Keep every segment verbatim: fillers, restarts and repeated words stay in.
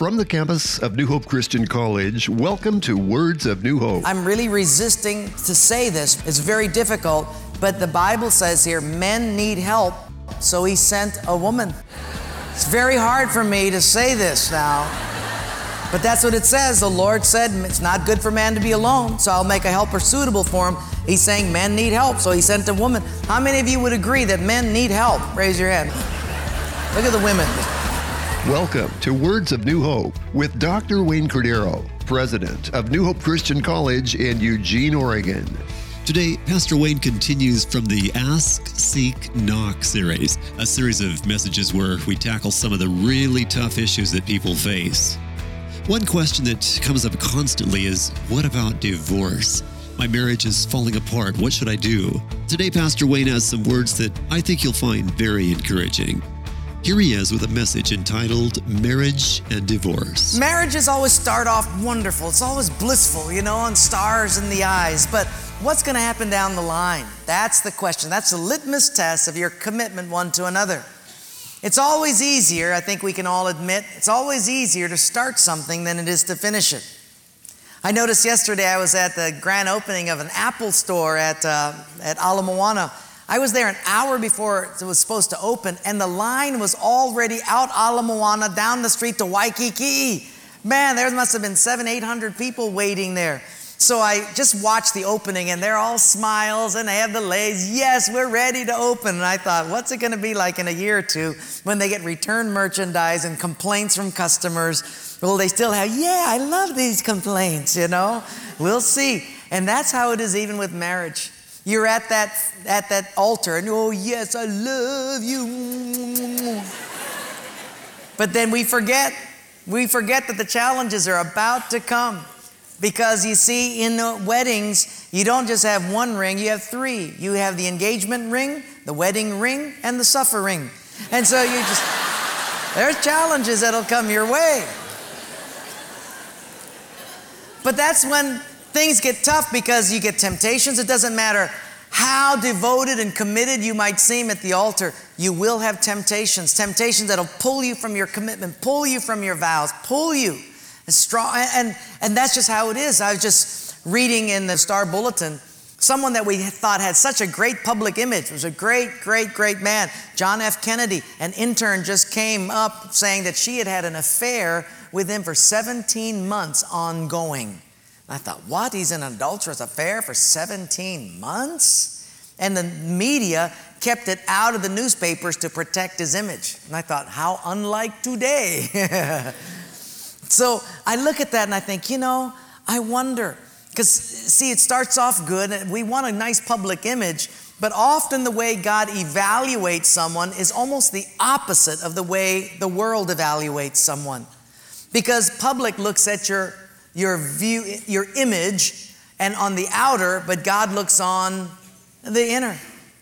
From the campus of New Hope Christian College, welcome to Words of New Hope. I'm really resisting to say this. It's very difficult, but the Bible says here, men need help, so he sent a woman. It's very hard for me to say this now, but that's what it says. The Lord said it's not good for man to be alone, so I'll make a helper suitable for him. He's saying men need help, so he sent a woman. How many of you would agree that men need help? Raise your hand. Look at the women. Welcome to Words of New Hope with Doctor Wayne Cordero, president of New Hope Christian College in Eugene, Oregon. Today, Pastor Wayne continues from the Ask, Seek, Knock series, a series of messages where we tackle some of the really tough issues that people face. One question that comes up constantly is, what about divorce? My marriage is falling apart. What should I do? Today, Pastor Wayne has some words that I think you'll find very encouraging. Here he is with a message entitled Marriage and Divorce. Marriages always start off wonderful. It's always blissful, you know, and stars in the eyes. But what's going to happen down the line? That's the question. That's the litmus test of your commitment one to another. It's always easier, I think we can all admit, it's always easier to start something than it is to finish it. I noticed yesterday I was at the grand opening of an Apple store at, uh, at Ala Moana. I was there an hour before it was supposed to open, and the line was already out Ala Moana down the street to Waikiki. Man, there must have been seven, eight hundred people waiting there. So I just watched the opening, and they're all smiles, and they have the lays. Yes, we're ready to open. And I thought, what's it going to be like in a year or two when they get returned merchandise and complaints from customers? Will they still have, yeah, I love these complaints, you know? We'll see. And that's how it is even with marriage. You're at that at that altar, and oh, yes, I love you. But then we forget. We forget that the challenges are about to come. Because you see, in the weddings, you don't just have one ring, you have three. You have the engagement ring, the wedding ring, and the suffer ring. And so you just, there's challenges that'll come your way. But that's when things get tough, because you get temptations. It doesn't matter how devoted and committed you might seem at the altar, you will have temptations. Temptations that'll pull you from your commitment, pull you from your vows, pull you. And, strong, and, and that's just how it is. I was just reading in the Star Bulletin, someone that we thought had such a great public image, was a great, great, great man, John F. Kennedy. An intern just came up saying that she had had an affair with him for seventeen months ongoing. I thought, what? He's in an adulterous affair for seventeen months? And the media kept it out of the newspapers to protect his image. And I thought, how unlike today. So I look at that and I think, you know, I wonder. Because, see, it starts off good. We want a nice public image. But often the way God evaluates someone is almost the opposite of the way the world evaluates someone. Because public looks at your your view, your image, and on the outer, but God looks on the inner.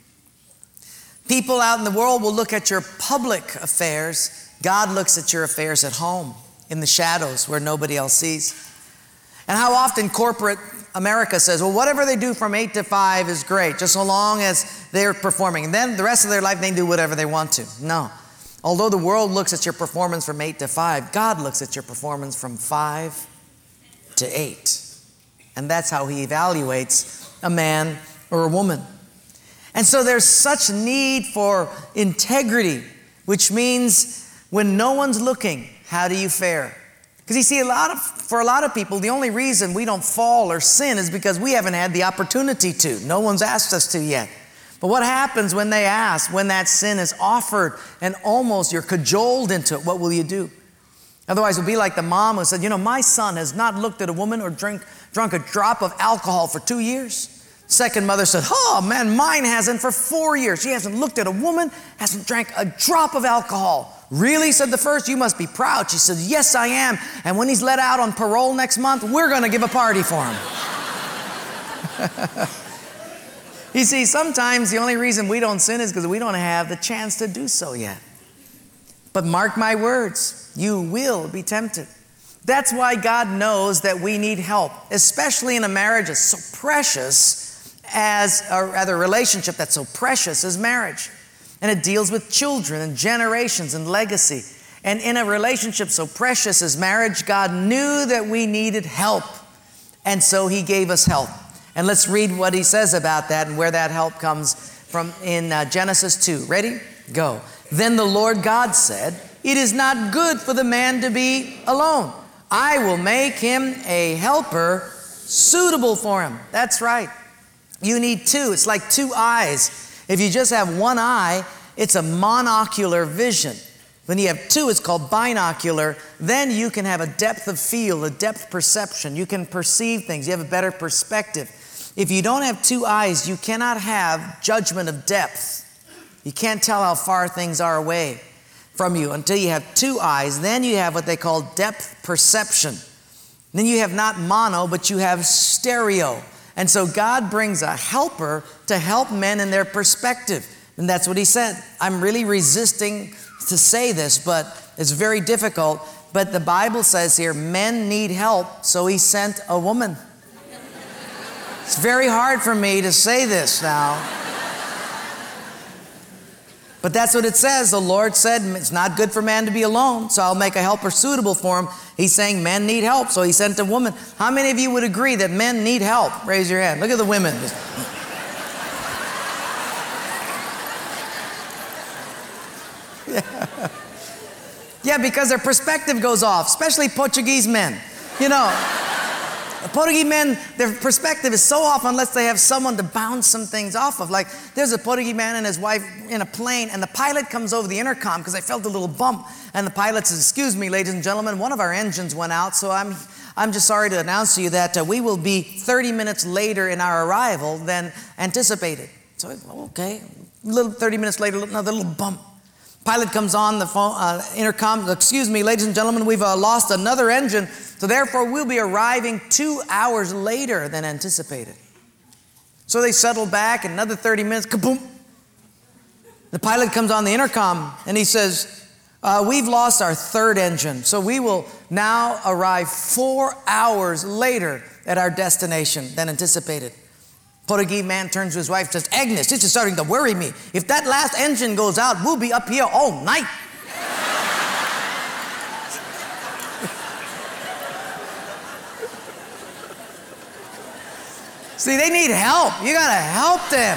People out in the world will look at your public affairs. God looks at your affairs at home, in the shadows where nobody else sees. And how often corporate America says, well, whatever they do from eight to five is great, just so long as they're performing. And then the rest of their life, they can do whatever they want to. No. Although the world looks at your performance from eight to five, God looks at your performance from five to eight. And that's how he evaluates a man or a woman. And so there's such need for integrity, which means when no one's looking, how do you fare? Because you see, a lot of, for a lot of people, the only reason we don't fall or sin is because we haven't had the opportunity to. No one's asked us to yet. But what happens when they ask, when that sin is offered and almost you're cajoled into it? What will you do? Otherwise, it would be like the mom who said, you know, my son has not looked at a woman or drink, drunk a drop of alcohol for two years. Second mother said, oh man, mine hasn't for four years. She hasn't looked at a woman, hasn't drank a drop of alcohol. Really, said the first, you must be proud. She said, yes, I am. And when he's let out on parole next month, we're going to give a party for him. You see, sometimes the only reason we don't sin is because we don't have the chance to do so yet. But mark my words, you will be tempted. That's why God knows that we need help, especially in a marriage that's so precious as, or rather a relationship that's so precious as marriage. And it deals with children and generations and legacy. And in a relationship so precious as marriage, God knew that we needed help. And so he gave us help. And let's read what he says about that and where that help comes from in uh, Genesis two. Ready? Go. Then the Lord God said, "It is not good for the man to be alone. I will make him a helper suitable for him." That's right. You need two. It's like two eyes. If you just have one eye, it's a monocular vision. When you have two, it's called binocular. Then you can have a depth of field, a depth perception. You can perceive things. You have a better perspective. If you don't have two eyes, you cannot have judgment of depth. You can't tell how far things are away from you until you have two eyes. Then you have what they call depth perception. Then you have not mono, but you have stereo. And so God brings a helper to help men in their perspective. And that's what he said. I'm really resisting to say this, but it's very difficult. But the Bible says here, men need help, so he sent a woman. It's very hard for me to say this now. But that's what it says. The Lord said, it's not good for man to be alone, so I'll make a helper suitable for him. He's saying men need help, so he sent a woman. How many of you would agree that men need help? Raise your hand. Look at the women. Yeah. Yeah, because their perspective goes off, especially Portuguese men. You know, Portuguese men, their perspective is so off unless they have someone to bounce some things off of. Like, there's a Portuguese man and his wife in a plane, and the pilot comes over the intercom because I felt a little bump. And the pilot says, "Excuse me, ladies and gentlemen, one of our engines went out, so I'm I'm just sorry to announce to you that uh, we will be thirty minutes later in our arrival than anticipated." So, okay, a little thirty minutes later, another little bump. Pilot comes on the phone, uh, intercom, "Excuse me, ladies and gentlemen, we've uh, lost another engine, so therefore we'll be arriving two hours later than anticipated." So they settle back, and another thirty minutes, kaboom. The pilot comes on the intercom, and he says, uh, "We've lost our third engine, so we will now arrive four hours later at our destination than anticipated." Portuguese man turns to his wife and says, "Agnes, this is starting to worry me. If that last engine goes out, we'll be up here all night." See, they need help. You got to help them.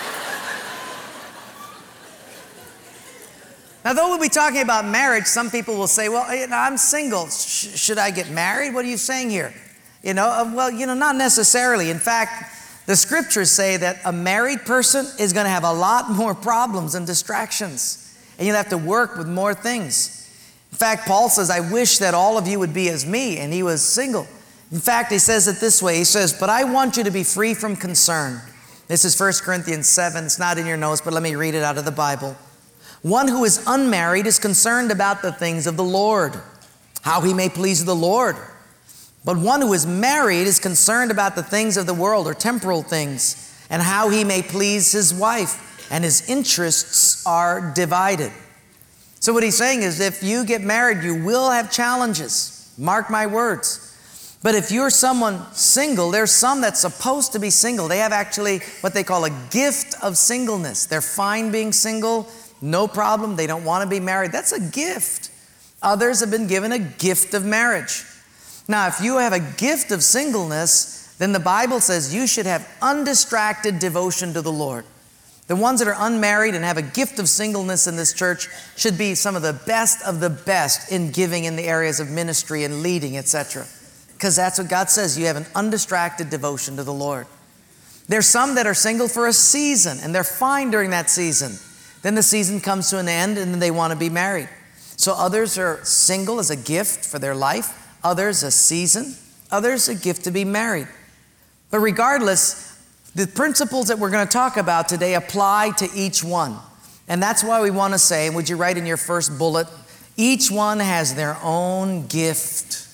Now, though we'll be talking about marriage, some people will say, "Well, you know, I'm single. Sh- should I get married? What are you saying here?" You know, uh, well, you know, not necessarily. In fact, the scriptures say that a married person is going to have a lot more problems and distractions, and you'll have to work with more things. In fact, Paul says, "I wish that all of you would be as me," and he was single. In fact, he says it this way. He says, "But I want you to be free from concern." This is First Corinthians seven. It's not in your notes, but let me read it out of the Bible. "One who is unmarried is concerned about the things of the Lord, how he may please the Lord. But one who is married is concerned about the things of the world or temporal things and how he may please his wife, and his interests are divided." So what he's saying is, if you get married, you will have challenges. Mark my words. But if you're someone single, there's some that's supposed to be single. They have actually what they call a gift of singleness. They're fine being single, no problem. They don't want to be married. That's a gift. Others have been given a gift of marriage. Now, if you have a gift of singleness, then the Bible says you should have undistracted devotion to the Lord. The ones that are unmarried and have a gift of singleness in this church should be some of the best of the best in giving in the areas of ministry and leading, et cetera. Because that's what God says. You have an undistracted devotion to the Lord. There's some that are single for a season, and they're fine during that season. Then the season comes to an end, and then they want to be married. So others are single as a gift for their life. Others a season, others a gift to be married. But regardless, the principles that we're going to talk about today apply to each one. And that's why we want to say, would you write in your first bullet, each one has their own gift.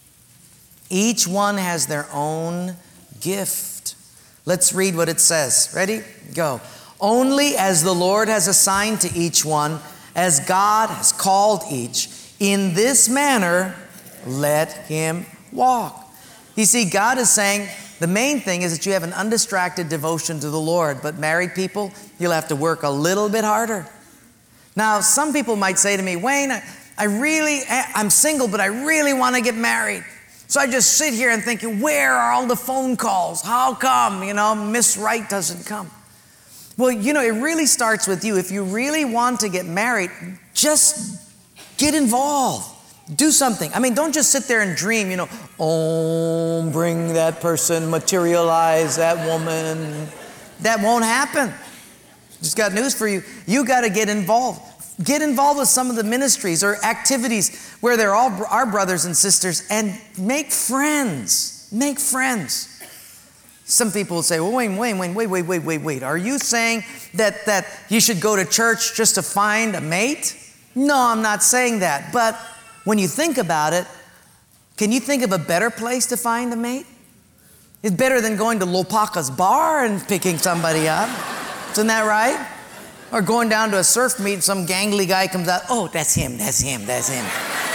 Each one has their own gift. Let's read what it says. Ready? Go. "Only as the Lord has assigned to each one, as God has called each, in this manner let him walk." You see, God is saying the main thing is that you have an undistracted devotion to the Lord. But married people, you'll have to work a little bit harder. Now, some people might say to me, "Wayne, I really, I'm single, but I really want to get married. So I just sit here and thinking, where are all the phone calls? How come, you know, Miss Right doesn't come? Well, you know, it really starts with you. If you really want to get married, just get involved. Do something. I mean, don't just sit there and dream, you know, oh, bring that person, materialize that woman. That won't happen. Just got news for you. You got to get involved. Get involved with some of the ministries or activities where they're all our brothers and sisters, and make friends. Make friends. Some people will say, well, wait, wait, wait, wait, wait, wait, wait, wait. Are you saying that, that you should go to church just to find a mate? No, I'm not saying that. But when you think about it, can you think of a better place to find a mate? It's better than going to Lopaka's bar and picking somebody up. Isn't that right? Or going down to a surf meet and some gangly guy comes out, oh, that's him, that's him, that's him.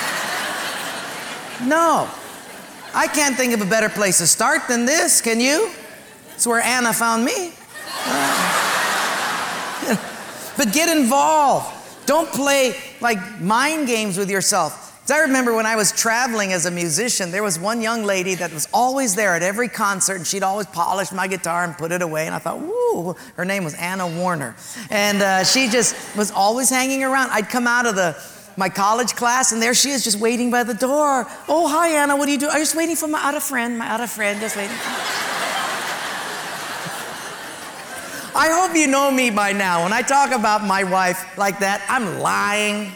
No. I can't think of a better place to start than this, can you? It's where Anna found me. But get involved. Don't play like mind games with yourself. I remember when I was traveling as a musician, there was one young lady that was always there at every concert, and she'd always polish my guitar and put it away. And I thought, woo, her name was Anna Warner. And uh, she just was always hanging around. I'd come out of the my college class, and there she is just waiting by the door. Oh, hi, Anna, what do you do? I'm just waiting for my other friend, my other friend, just waiting. I hope you know me by now. When I talk about my wife like that, I'm lying.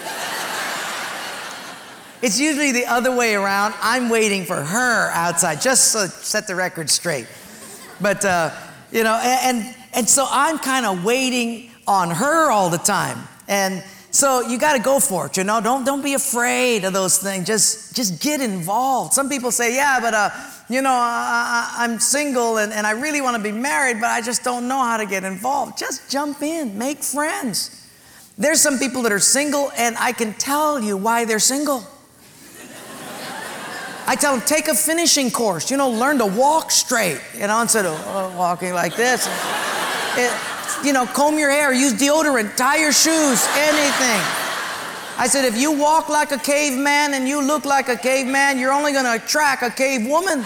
It's usually the other way around. I'm waiting for her outside, just to set the record straight. But, uh, you know, and, and so I'm kind of waiting on her all the time. And so you got to go for it, you know. Don't, don't be afraid of those things. Just, just get involved. Some people say, yeah, but, uh, you know, I, I, I'm single and, and I really want to be married, but I just don't know how to get involved. Just jump in. Make friends. There's some people that are single, and I can tell you why they're single. I tell them, take a finishing course, you know, learn to walk straight, you know, instead of uh, walking like this. It, you know, comb your hair, use deodorant, tie your shoes, anything. I said, if you walk like a caveman and you look like a caveman, you're only going to attract a cave woman.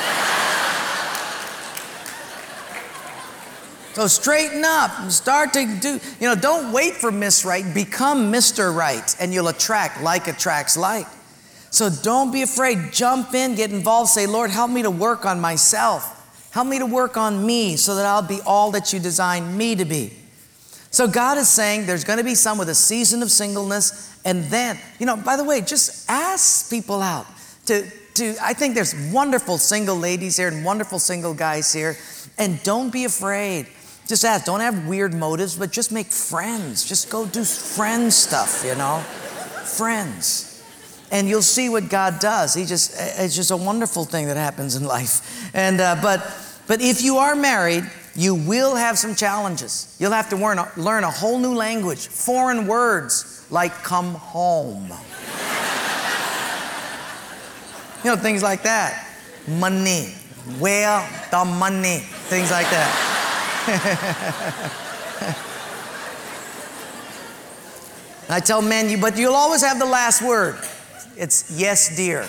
So straighten up and start to do, you know, don't wait for Miss Right, become Mister Right, and you'll attract, like attracts like. So don't be afraid. Jump in, get involved. Say, Lord, help me to work on myself. Help me to work on me so that I'll be all that you designed me to be. So God is saying there's going to be some with a season of singleness. And then, you know, by the way, just ask people out. To, to, I think there's wonderful single ladies here and wonderful single guys here. And don't be afraid. Just ask. Don't have weird motives, but just make friends. Just go do friend stuff, you know. Friends. And you'll see what God does. He just, it's just a wonderful thing that happens in life. And uh, but but if you are married, you will have some challenges. You'll have to learn a, learn a whole new language, foreign words like come home. You know, things like that. Money, where the money, things like that. I tell men, you, but you'll always have the last word. It's yes, dear.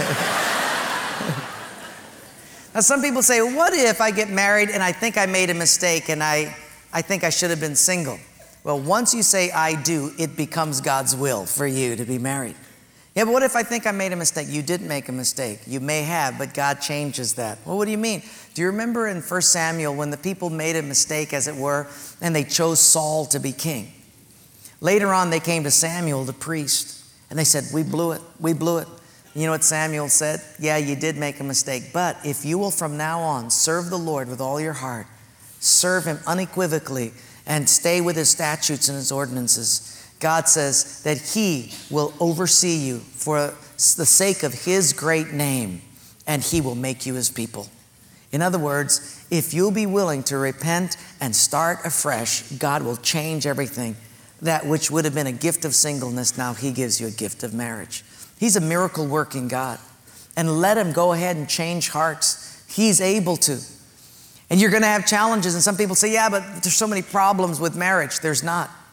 Now, some people say, well, what if I get married and I think I made a mistake and I, I think I should have been single? Well, once you say I do, it becomes God's will for you to be married. Yeah, but what if I think I made a mistake? You didn't make a mistake. You may have, but God changes that. Well, what do you mean? Do you remember in First Samuel when the people made a mistake, as it were, and they chose Saul to be king? Later on, they came to Samuel, the priest. And they said, we blew it, we blew it. You know what Samuel said? Yeah, you did make a mistake. But if you will from now on serve the Lord with all your heart, serve him unequivocally, and stay with his statutes and his ordinances, God says that he will oversee you for the sake of his great name, and he will make you his people. In other words, if you'll be willing to repent and start afresh, God will change everything. That which would have been a gift of singleness, now he gives you a gift of marriage. He's a miracle working God. And let him go ahead and change hearts. He's able to. And you're going to have challenges. And some people say, yeah, but there's so many problems with marriage. There's not.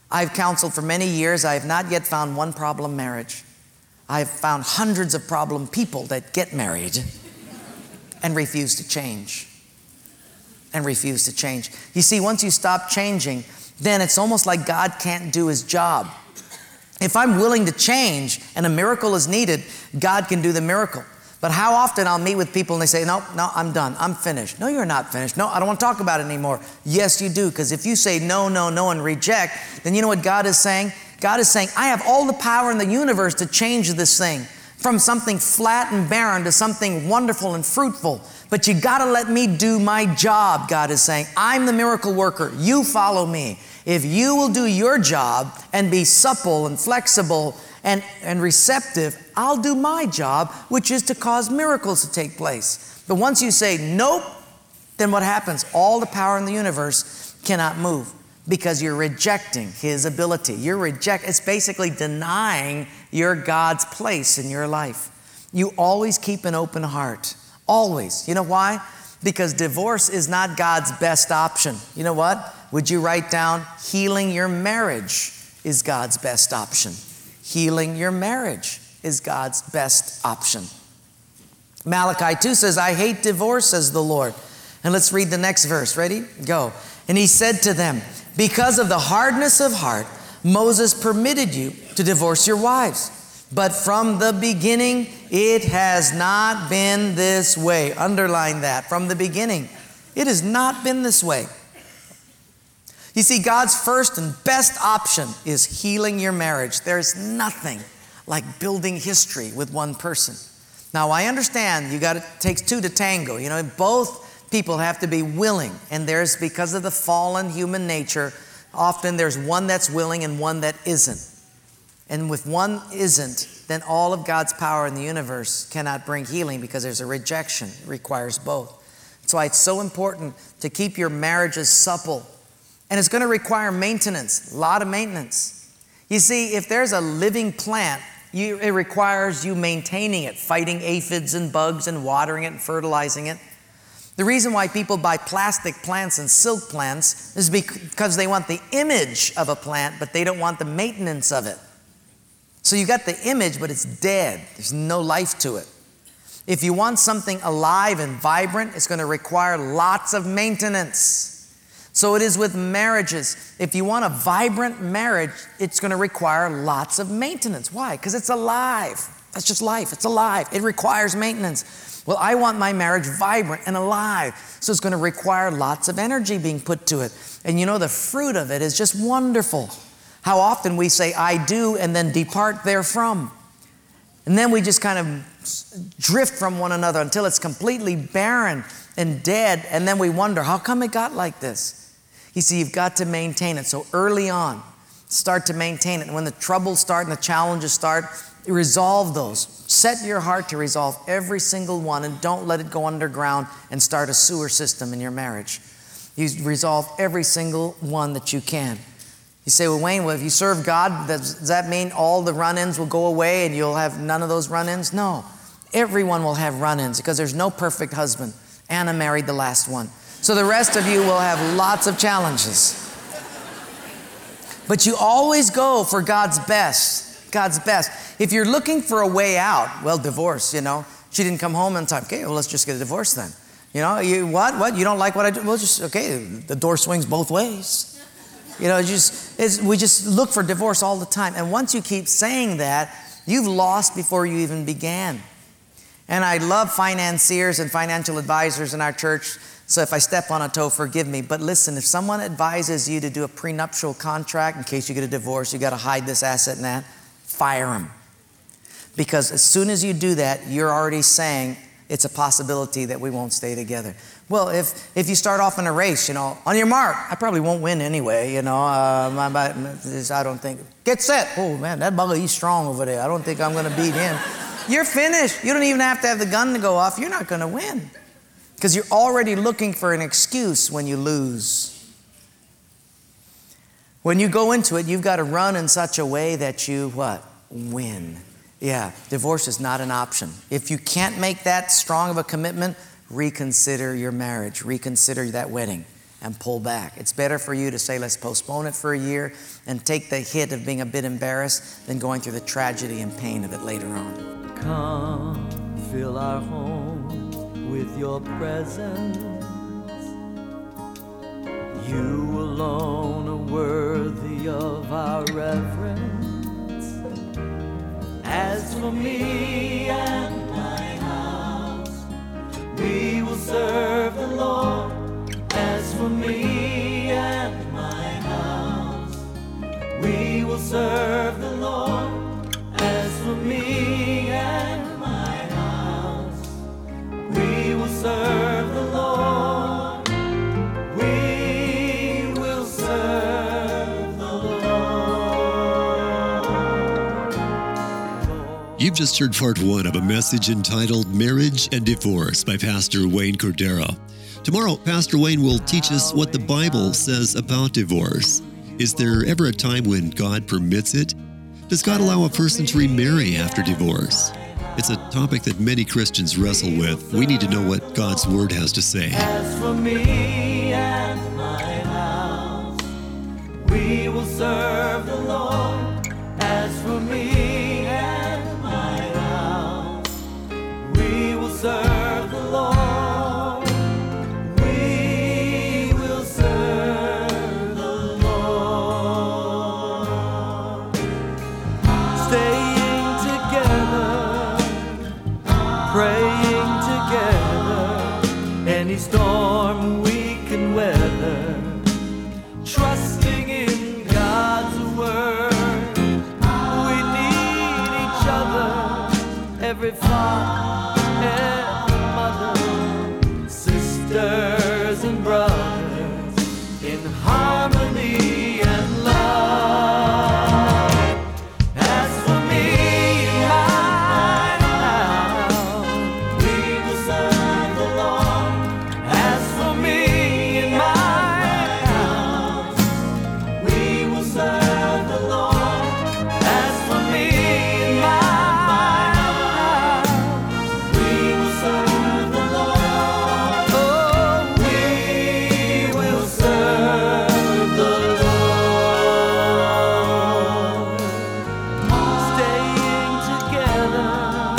I've counseled for many years. I have not yet found one problem marriage. I've found hundreds of problem people that get married and refuse to change. And refuse to change. You see, once you stop changing, then it's almost like God can't do his job. If I'm willing to change and a miracle is needed, God can do the miracle. But how often I'll meet with people and they say, no, no, I'm done. I'm finished. No, you're not finished. No, I don't want to talk about it anymore. Yes, you do. Because if you say no, no, no, and reject, then you know what God is saying? God is saying, I have all the power in the universe to change this thing from something flat and barren to something wonderful and fruitful. But you got to let me do my job, God is saying. I'm the miracle worker. You follow me. If you will do your job and be supple and flexible and, and receptive, I'll do my job, which is to cause miracles to take place. But once you say nope, then what happens? All the power in the universe cannot move because you're rejecting his ability. You're reject. It's basically denying your God's place in your life. You always keep an open heart. Always. You know why? Because divorce is not God's best option. You know what? Would you write down healing your marriage is God's best option. Healing your marriage is God's best option. Malachi two says, I hate divorce, says the Lord. And let's read the next verse. Ready? Go. And he said to them, because of the hardness of heart, Moses permitted you to divorce your wives. But from the beginning, it has not been this way. Underline that. From the beginning, it has not been this way. You see, God's first and best option is healing your marriage. There's nothing like building history with one person. Now, I understand you got it takes two to tango. You know, both people have to be willing. And there's, because of the fallen human nature, often there's one that's willing and one that isn't. And if one isn't, then all of God's power in the universe cannot bring healing because there's a rejection. It requires both. That's why it's so important to keep your marriages supple. And it's going to require maintenance, a lot of maintenance. You see, if there's a living plant, you, it requires you maintaining it, fighting aphids and bugs and watering it and fertilizing it. The reason why people buy plastic plants and silk plants is because they want the image of a plant, but they don't want the maintenance of it. So you got the image, but it's dead. There's no life to it. If you want something alive and vibrant, it's going to require lots of maintenance. So it is with marriages. If you want a vibrant marriage, it's going to require lots of maintenance. Why? Because it's alive. That's just life. It's alive. It requires maintenance. Well, I want my marriage vibrant and alive. So it's going to require lots of energy being put to it. And you know, the fruit of it is just wonderful. How often we say, I do, and then depart therefrom. And then we just kind of drift from one another until it's completely barren and dead. And then we wonder, how come it got like this? You see, you've got to maintain it. So early on, start to maintain it. And when the troubles start and the challenges start, resolve those. Set your heart to resolve every single one and don't let it go underground and start a sewer system in your marriage. You resolve every single one that you can. You say, well, Wayne, well, if you serve God, does that mean all the run-ins will go away and you'll have none of those run-ins? No. Everyone will have run-ins because there's no perfect husband. Anna married the last one. So the rest of you will have lots of challenges. But you always go for God's best. God's best. If you're looking for a way out, well, divorce, you know. She didn't come home in time. Okay, well, let's just get a divorce then. You know, you what? What? You don't like what I do? Well, just, okay, the door swings both ways. You know, just it's, we just look for divorce all the time. And once you keep saying that, you've lost before you even began. And I love financiers and financial advisors in our church. So if I step on a toe, forgive me. But listen, if someone advises you to do a prenuptial contract in case you get a divorce, you got to hide this asset and that, fire them. Because as soon as you do that, you're already saying it's a possibility that we won't stay together. Well, if if you start off in a race, you know, on your mark, I probably won't win anyway, you know. Uh, my, my, I don't think. Get set. Oh, man, that bugger, he's strong over there. I don't think I'm going to beat him. You're finished. You don't even have to have the gun to go off. You're not going to win. Because you're already looking for an excuse when you lose. When you go into it, you've got to run in such a way that you, what? Win. Yeah, divorce is not an option. If you can't make that strong of a commitment, reconsider your marriage. Reconsider that wedding. and pull back. It's better for you to say, let's postpone it for a year and take the hit of being a bit embarrassed than going through the tragedy and pain of it later on. Come, fill our home with your presence. You alone are worthy of our reverence. As for me and my house, we will serve the Lord. As for me and my house, we will serve the Lord. As for me and my house, we will serve the Lord. We will serve the Lord. You've just heard part one of a message entitled Marriage and Divorce by Pastor Wayne Cordero. Tomorrow, Pastor Wayne will teach us what the Bible says about divorce. Is there ever a time when God permits it? Does God allow a person to remarry after divorce? It's a topic that many Christians wrestle with. We need to know what God's Word has to say. As for me and my house, we will serve the Lord. As for me and my house, we will serve the Lord. We will serve the Lord. Staying together, praying together, any storm we can weather, trusting in God's word. We need each other, every father, every mother, sisters and brothers, in harmony and love. As for me and my house, we will serve the Lord. As for me and my house, we will serve the Lord. As for me and my house, we will serve the Lord. Oh, we will serve the Lord. Staying together,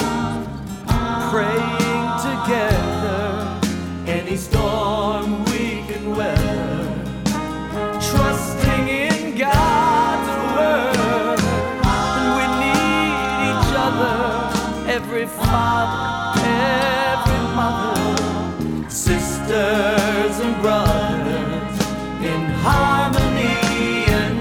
praying together, any storm we can weather, trusting in God's word. We need each other, every father, every mother, sisters and brothers, in harmony and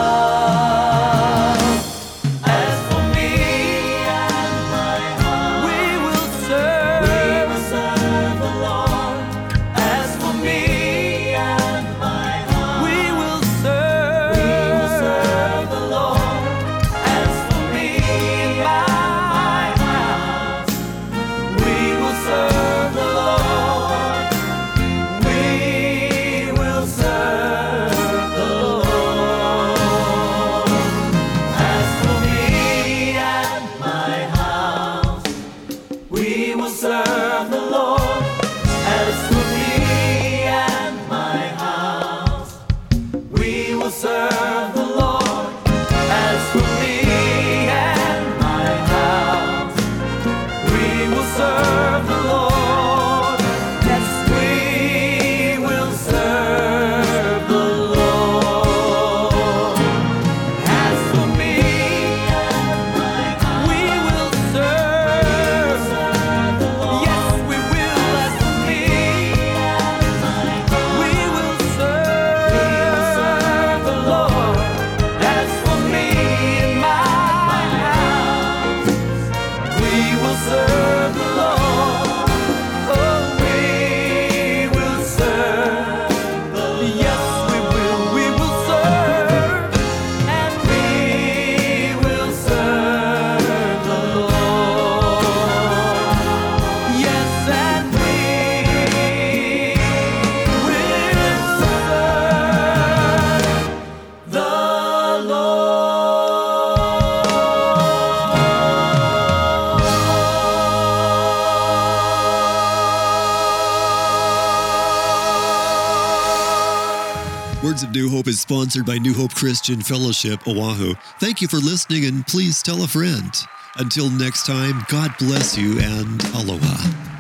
love. As for me and my heart, we will serve, we will serve the Lord. As for me and my heart, we will serve, we will serve the Lord. As for me and my house, we will serve the Lord. We will serve the Lord. As for me and my house, we will serve the Lord. As for me and my house, we will serve the Lord. As for me and my house, we will serve the Lord. Yes, we will serve the Lord. As for me and my house, we will serve the Lord. Yes, Words of New Hope is sponsored by New Hope Christian Fellowship, Oahu. Thank you for listening, and please tell a friend. Until next time, God bless you and aloha.